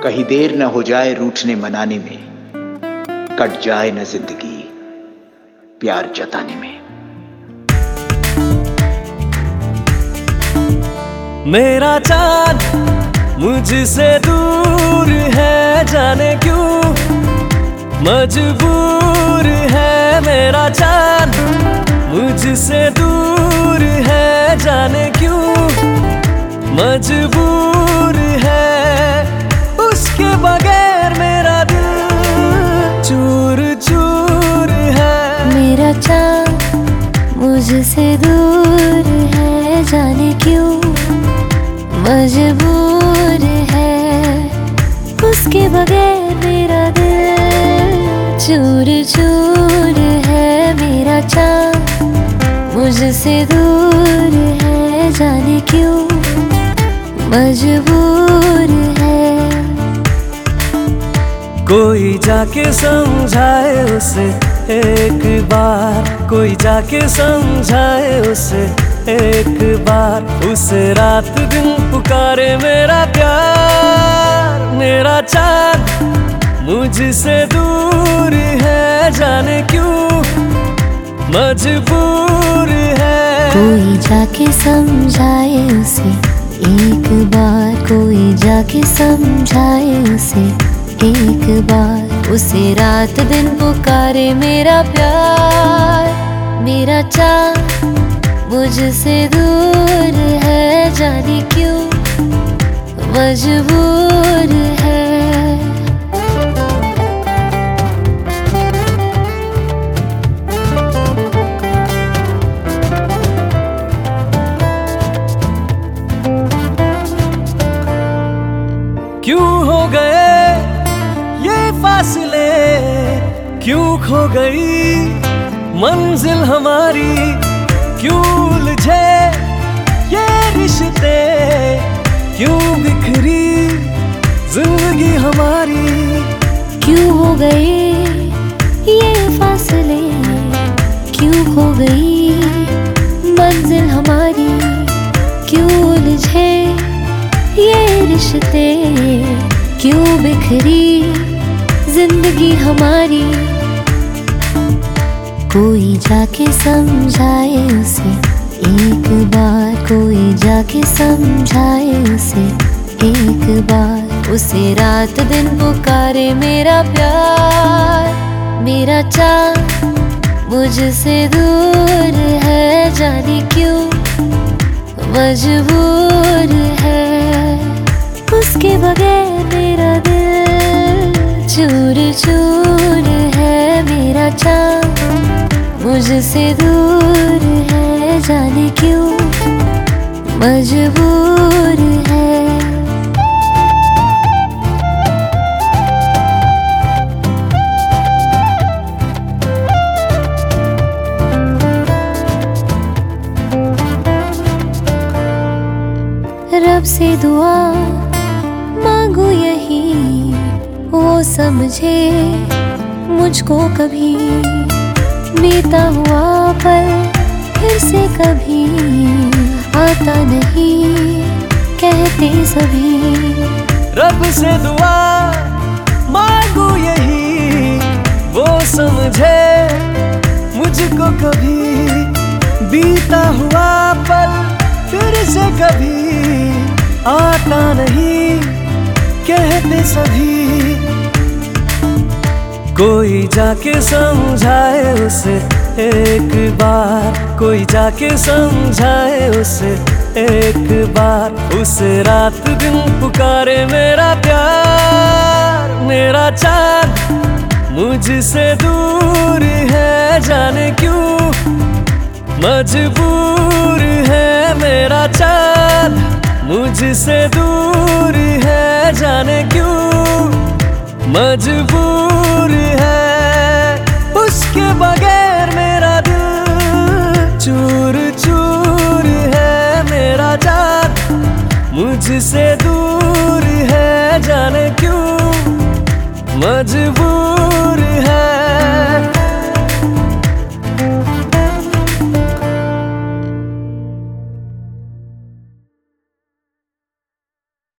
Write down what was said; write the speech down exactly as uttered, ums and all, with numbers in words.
कहीं देर न हो जाए रूठने मनाने में, कट जाए न जिंदगी प्यार जताने में। मेरा चाँद मुझसे दूर है, जाने क्यों मजबूर है। मेरा चाँद मुझसे दूर है, जाने क्यों मजबूर है। उसके बगैर मेरा दिल चूर चूर है। मेरा चाँद मुझसे दूर है, जाने क्यों मजबूर है। उसके बगैर मेरा दिल चूर चूर है। मेरा चाँद मुझसे दूर है, जाने क्यों मजबूर है। कोई जाके समझाए उसे एक बार, कोई जाके समझाए उसे एक बार। उसे रात दिन पुकारे मेरा प्यार। मेरा चाँद मुझसे दूर है, जाने क्यों मजबूर है। कोई जाके समझाए उसे एक बार, कोई जाके समझाए उसे एक बार। उसे रात दिन पुकारे मेरा प्यार। मेरा चाँद मुझसे दूर है, जाने क्यों मजबूर है। क्यों हो गए ये फासले, क्यों खो गई मंजिल हमारी। क्यों उलझे ये रिश्ते, क्यों बिखरी जिंदगी हमारी। क्यों हो गए ये फासले, क्यों खो गई मंजिल हमारी। क्यों उलझे ये रिश्ते, क्यों बिखरी जिंदगी हमारी। कोई जाके समझाए उसे एक बार, कोई जाके समझाए उसे एक बार। उसे रात दिन पुकारे मेरा प्यार। मेरा चाँद मुझसे दूर है, जाने क्यों मजबूर है। उसके बगैर मेरा दिल चूर चूर है। मेरा चाँद मुझसे दूर है, जाने क्यों मजबूर है। रब से दुआ मांगू यही, वो समझे मुझको कभी। बीता हुआ पल फिर से कभी आता नहीं, कहते सभी। रब से दुआ मांगू यही, वो समझे मुझको कभी। बीता हुआ पल फिर से कभी आता नहीं, कहते सभी। कोई जाके समझाए उसे एक बार, कोई जाके समझाए उसे एक बार। उसे रात दिन पुकारे मेरा प्यार। मेरा चाँद मुझसे दूर है, जाने क्यों मजबूर है। मेरा चाँद मुझसे दूर है, जाने क्यों मजबूर है। उसके बगैर मेरा दिल चूर चूर है। मेरा चाँद मुझसे दूर है, जाने क्यों मजबूर है।